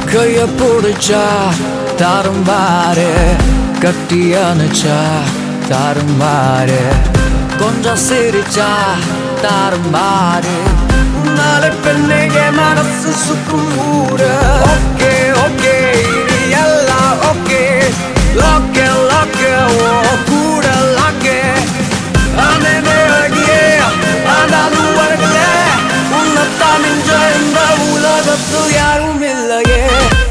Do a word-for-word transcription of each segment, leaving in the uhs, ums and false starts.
கைய பிடிச்சா தாறுமாறு, கட்டி அணைச்சா தாறுமாறு, கொஞ்சம் சிரிச்சா தாறுமாறு. உன்னால பெண்ணே என் மனசு சுக்கும் ஊரு. ஓகே ஓகே இது எல்லாம் ஓகே. லாக்கே லாக்கே ஓ கூட லாக்கே. அண்ணனே அழகியே ஆனாலும் வரல. உன்னைத்தான் மிஞ்ச இந்த உலகத்தில் யாரும் இல்லையே.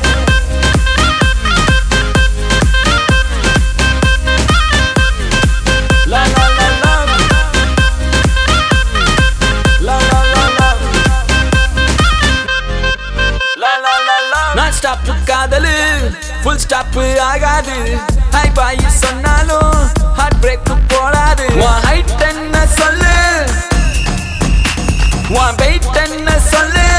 நான் ஸ்டாப் காதலு ஃபுல் ஸ்டாப் ஆகாது. ஹை பாய் சொன்னாலும் ஹார்ட் பிரேக் போடாது. உன் ஹைட் என்ன சொல்லு, உன் வெயிட் என்ன சொல்லு.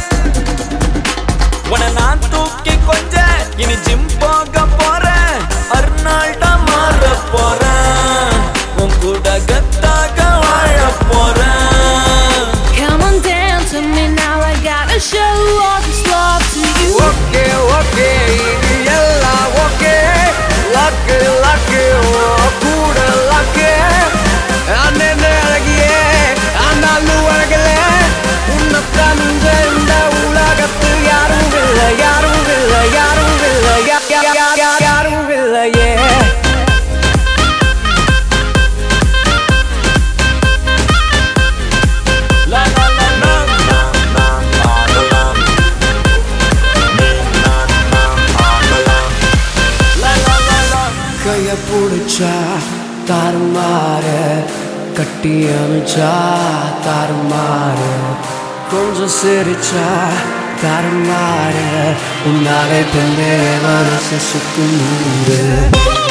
உன்னை நான் தூக்கி கொஞ்ச இனி ஜிம் போக போறேன். அர்னால்டா மாற போறேன். உன் கூட கத்தாக வாழ போறேன். Come on dance with me now, I gotta show all this love to you. Okay okay இது எல்லாம் ஓகே. லாக்கு லாக்கு ஓ கூட லாக்கு. அண்ணனே அழகியே ஆனாலும் அழகல. உன்னைத்தான் மிஞ்ச இந்த உலகத்தில் யாரும் இல்லை, யாரும் இல்லை, யாரும் இல்லை, யா- யா- யா- யா- யாரும் இல்லையே. கைய பிடிச்சா தாறுமாறு, கட்டி அணைச்சா தாறுமாறு, கொஞ்சம் சிரிச்சா தாறுமாறு. உன்னாலே பெண்ணே மனசு சுக்கும் ஊரு.